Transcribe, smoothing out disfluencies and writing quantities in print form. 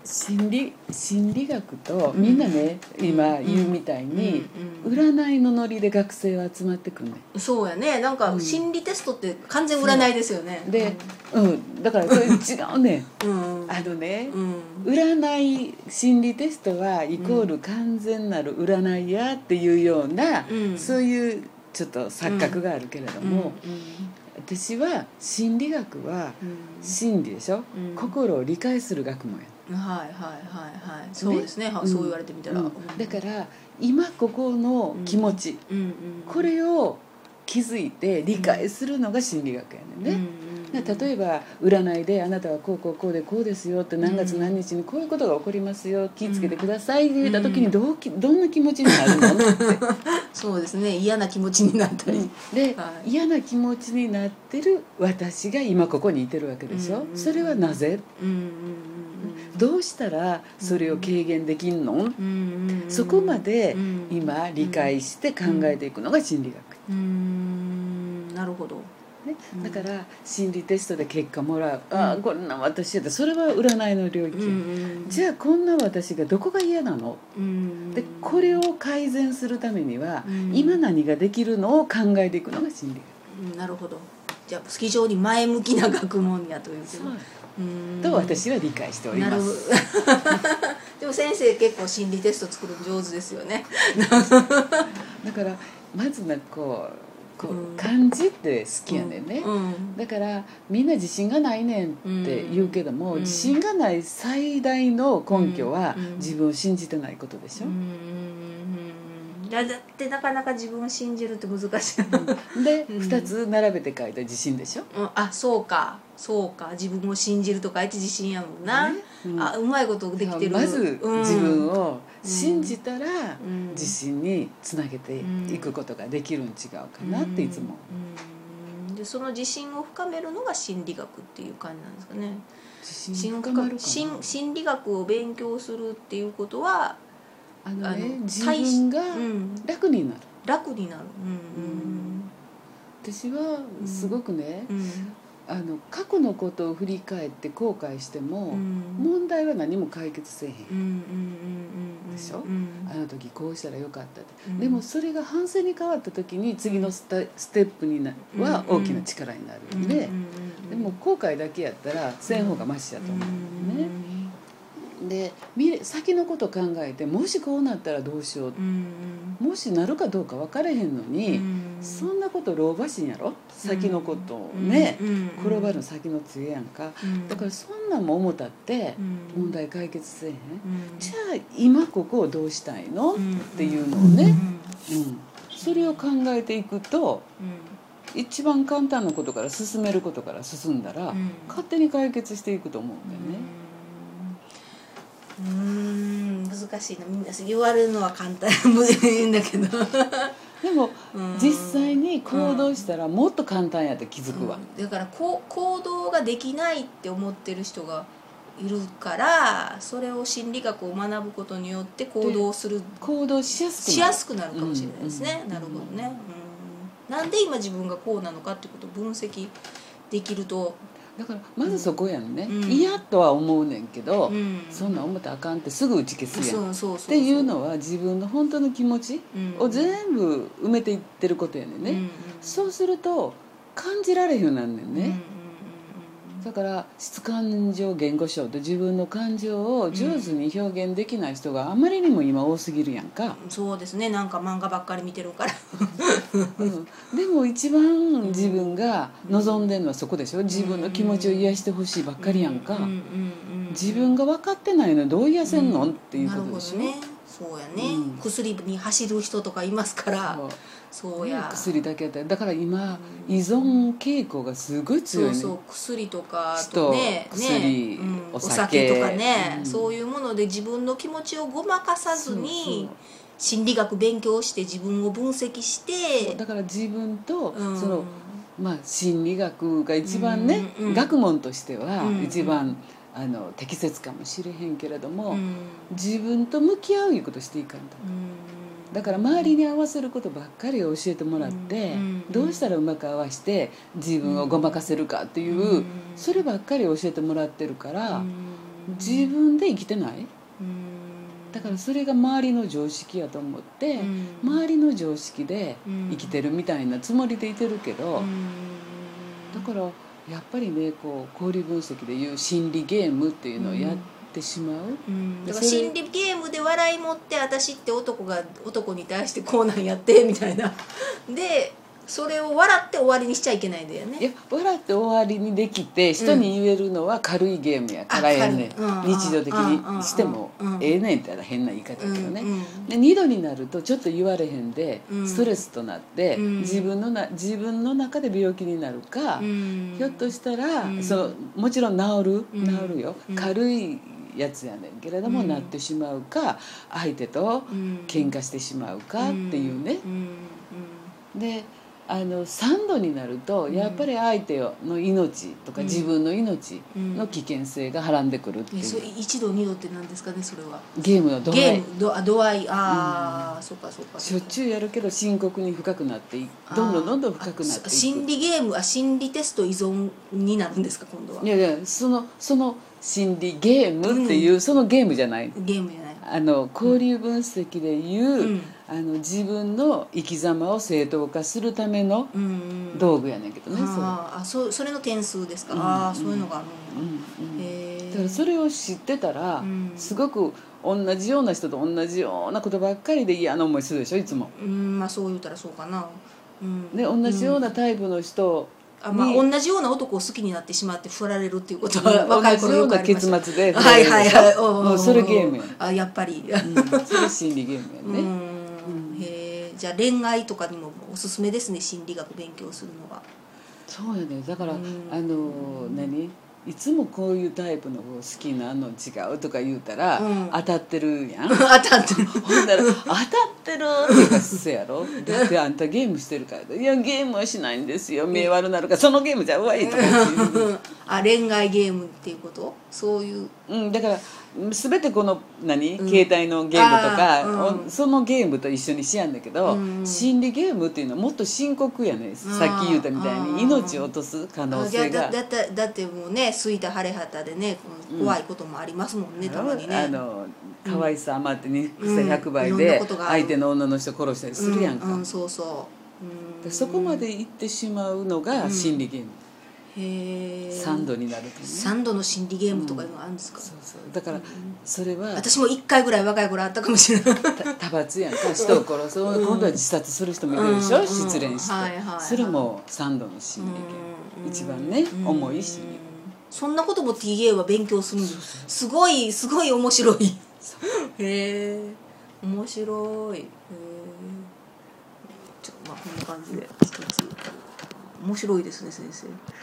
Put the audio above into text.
心理学とみんなね、今言うみたいに、占いのノリで学生は集まってくるね。 そうやね。なんか心理テストって完全占いですよね。 で、だからそれ違うね。占い心理テストはイコール完全なる占いやっていうような、そういうちょっと錯覚があるけれども、私は心理学は心理でしょ、心を理解する学問や。 はいはいはいはい、そうですね、そう言われてみたら、 だから今ここの気持ち、これを気づいて理解するのが心理学やねんね。例えば占いであなたはこうこうこうでこうですよって、何月何日にこういうことが起こりますよ、気をつけてくださいって言った時にどんな気持ちになるのってそうですね、嫌な気持ちになったり、 で、嫌な気持ちになってる私が今ここにいてるわけでしょ。それはなぜ、どうしたらそれを軽減できんの、そこまで今理解して考えていくのが心理学。 なるほど。 だから心理テストで結果もらう、こんな私やったらそれは占いの領域、じゃあこんな私がどこが嫌なの、でこれを改善するためには、今何ができるのを考えていくのが心理学。 なるほど。じゃあ非常に前向きな学問やというと私は理解しております。 でも先生結構心理テスト作るの上手ですよね。 だからまずこう漢字って好きやねんね、だからみんな自信がないねんって言うけども、自信がない最大の根拠は自分を信じてないことでしょ。 だってなかなか自分を信じるって難しい、で、2つ並べて書いた自信でしょ、 そうか自分を信じると書いて自信やもんな、うまいことできてる。 まず自分を信じたら自信につなげていくことができるん違うかなっていつも、 でその自信を深めるのが心理学っていう感じなんですかね。 自信深まるかな。 心理学を勉強するっていうことは自分が楽になる、私はすごくね、過去のことを振り返って後悔しても、問題は何も解決せえへんでしょ、あの時こうしたらよかったって、でもそれが反省に変わった時に次のステップは大きな力になるんで、でも後悔だけやったらせん方がマシやと思うね。で先のこと考えて、もしこうなったらどうしよう、もしなるかどうか分からへんのに、そんなこと老婆心やろ、先のことをね、転ばる先の杖やんか、だからそんなんも思ったって問題解決せえへん、じゃあ今ここをどうしたいの、っていうのをね、それを考えていくと、一番簡単なことから進めることから進んだら、勝手に解決していくと思うんだよね。 難しいな、みんな言われるのは簡単いいんだけどでも実際に行動したらもっと簡単やって気づくわ、 だから行動ができないって思ってる人がいるから、それを心理学を学ぶことによって行動しやすくなるかもしれないですね。なるほどね、なんで今自分がこうなのかってことを分析できると、 だからまずそこやんね、嫌とは思うねんけど、そんなん思ったらあかんってすぐ打ち消すやんっていうのは、自分の本当の気持ちを全部埋めていってることやねんね、そうすると感じられへんようになんねんね、だから質感情言語症って自分の感情を上手に表現できない人があまりにも今多すぎるやんか、 そうですね、なんか漫画ばっかり見てるからでも一番自分が望んでるのはそこでしょ。自分の気持ちを癒してほしいばっかりやんか、自分が分かってないのどう癒せんの、っていうことでしょ。 なるほどね、そうやね、薬に走る人とかいますから、そうや、 薬だけやったら、だから今、依存傾向がすごい強いね。 そう薬とかとね、 薬、 お酒とかね、そういうもので自分の気持ちをごまかさずに心理学勉強して自分を分析して、 だから自分とその、心理学が一番ね、学問としては一番適切かもしれへんけれども、自分と向き合ういうことしていかんと、だから周りに合わせることばっかり教えてもらって、どうしたらうまく合わせて自分をごまかせるかっていう、そればっかり教えてもらってるから、 自分で生きてない。だからそれが周りの常識やと思って、周りの常識で生きてるみたいなつもりでいてるけど、だからやっぱりね、こう交流分析でいう心理ゲームっていうのをやってしまう、 だから心理ゲームで笑い持って、私って男が男に対してこうなんやってみたいなでそれを笑って終わりにしちゃいけないんだよね。 いや、笑って終わりにできて人に言えるのは軽いゲームやからええねん、日常的にしてもええねんって変な言い方だけどね、で2度になるとちょっと言われへんでストレスとなって自分の中で病気になるか、ひょっとしたらもちろん治るよ、軽いやつやねんけれども、なってしまうか相手と喧嘩してしまうかっていうね。で3度になるとやっぱり相手の命とか自分の命の危険性がはらんでくるっていう。 1度2度って何ですかね、それは。 ゲームの度合い。 度合い、そうかそうか。 しょっちゅうやるけど深刻に深くなってどんどん深くなっていく。 心理ゲーム心理テスト依存になるんですか、今度は。 いやいや、その心理ゲームっていう、そのゲームじゃない。 ゲームじゃない。 交流分析でいう、自分の生き様を正当化するための道具やねんけどね。 それの点数ですか。そういうのがあるの。 だからそれを知ってたら、すごく同じような人と同じようなことばっかりで嫌な思いするでしょ、いつも。 そう言ったらそうかな。 で同じようなタイプの人同じような男を好きになってしまって振られるっていうことは若い頃よくありました。 同じような結末で振られるでしょ。もうそれゲームや。 やっぱりそれ心理ゲームやね。 じゃあ恋愛とかにもおすすめですね、心理学勉強するのが。 そうやね。だからいつもこういうタイプの好きなの違うとか言うたら、当たってるやん。 当たってる。 ほんなら当たってるっていうかせやろ。だってあんたゲームしてるから。いやゲームはしないんですよ、目悪なるから。そのゲームじゃうわいとか言う。 恋愛ゲームっていうこと？そういう。 だから全てこの携帯のゲームとか、そのゲームと一緒にしやんだけど、心理ゲームっていうのはもっと深刻やね。さっき言ったみたいに命を落とす可能性が。 だってもうね、すいた晴れ旗でね、怖いこともありますもんね、たまにね。 可愛さ余って憎さ100倍で相手の女の人殺したりするやんか。 そうそう。 そこまで行ってしまうのが心理ゲーム。3度になるとね。 3度の心理ゲームとかいうのがあるんですか。 だからそれは私も1回ぐらい若い頃あったかもしれない。 多発やんか。人を殺す、今度は自殺する人もいるでしょ、失恋して。それも3度の心理ゲーム、一番ね重い心理ゲーム。 そんなことも TA は勉強するんです。すごい面白い。面白い。こんな感じで一つ面白いですね、先生。